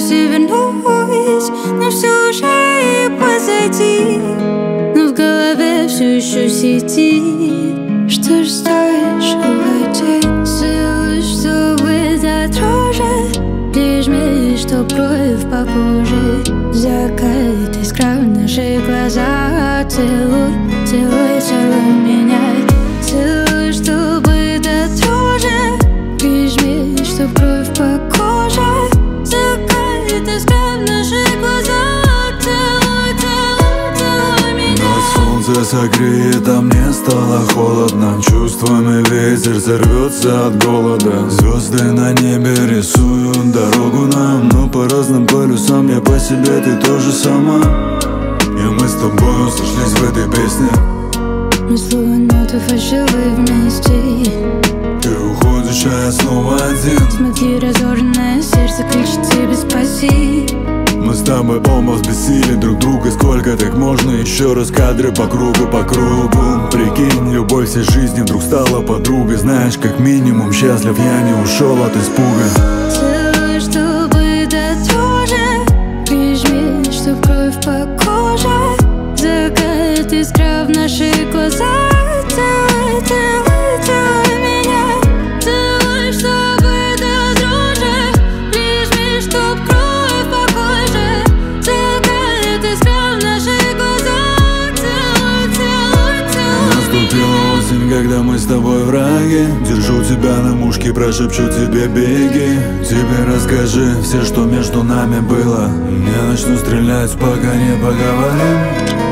все вернусь, но все уже и позади. Но в голове все еще сидит, что ж стоишь уйти. Целуй, чтобы дотрожить, прижми, что кровь по коже. Закат искра в наших глазах. Целуй, целуй, целуй меня. Целуй, чтобы дотрожить, прижми, что кровь по коже. Закат искра в наших глазах. Целуй, целуй, целуй меня. Но солнце согреет, а мне стало холодно. Чувствами ветер взорвется от голода. Звезды на небе рисуют дорогу нам, но по разным полюсам, я по себе, ты тоже сама. И мы с тобой сошлись в этой песне. Мы словно ноты фальшивые вместе. Ты уходишь, а я снова один. Смотри, разорванное сердце кричит тебе спаси. Мы с тобой оба взбесили друг друга. Сколько так можно? Еще раз кадры по кругу, по кругу. Прикинь, любовь всей жизни вдруг стала подругой. Знаешь, как минимум счастлив я не ушел от испуга. Целуй, чтобы дотрожить, прижми, чтоб кровь по коже. Закат искра в наших глазах. Целуй, целуй, целуй меня. Целуй, чтобы дотрожить, прижми, чтоб кровь по коже. Закат искра в наших глазах. Целуй, целуй, целуй Наступила осень, когда мы с тобой враги. Держу тебя на мушке, прошепчу тебе беги. Тебе расскажи все, что между нами было. Я начну стрелять, пока не поговорим.